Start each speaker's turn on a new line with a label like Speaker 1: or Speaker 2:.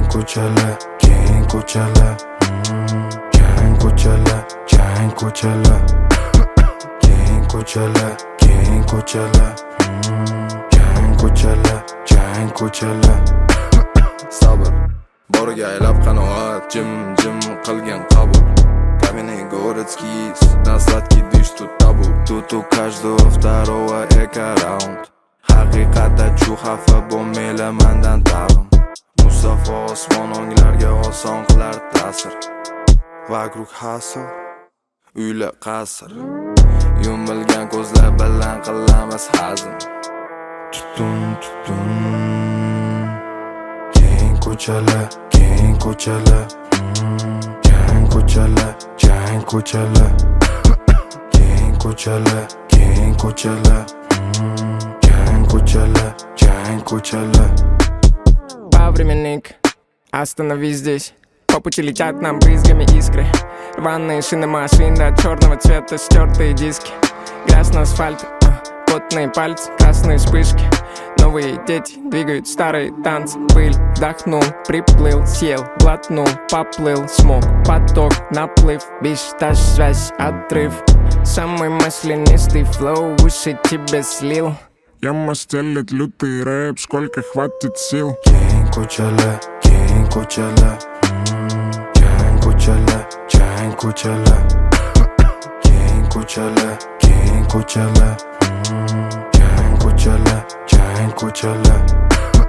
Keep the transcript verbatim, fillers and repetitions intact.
Speaker 1: ko'chalar, keng ko'chalar, keng ko'chalar, keng ko'chalar, keng ko'chalar, keng ko'chalar, keng ko'chalar, keng ko'chalar.
Speaker 2: Sabr, boriga aylab qanoat, jim-jim qilgan qabul. Каменный городский, на сладкий дышь тут табу. Тут у каждого второго эко-раунд. Haqiqatda chu xafa bo'lmaylar mandan tag'in. Musaffo osmon onglarga oson qilar ta'sir. Vagruh hasl, uylar qasr. Yumilgan ko'zlar bilan qilamiz hazm.
Speaker 1: Tutun tutun, keng ko'chalar, keng ko'chalar, keng ko'chalar, keng ko'chalar, keng ko'chalar, keng ko'chalar, keng ko'chalar, keng ko'chalar.
Speaker 3: Повременник, остановись здесь. По пути летят нам брызгами искры. Рваные шины машин до черного цвета, стертые диски. Грязь на асфальте, а, потные пальцы, красные вспышки. Новые дети двигают старые танцы. Пыль, вдохнул, приплыл, съел, глотнул, поплыл. Смог, поток, наплыв, беж-таж, связь, отрыв. Самый маслянистый флоу в уши тебе слил.
Speaker 4: Яма стелит лютый рэп, сколько хватит сил.
Speaker 1: Keng ko'chalar, keng ko'chalar, keng ko'chalar, keng ko'chalar, keng ko'chalar, keng ko'chalar, keng ko'chalar, keng ko'chalar.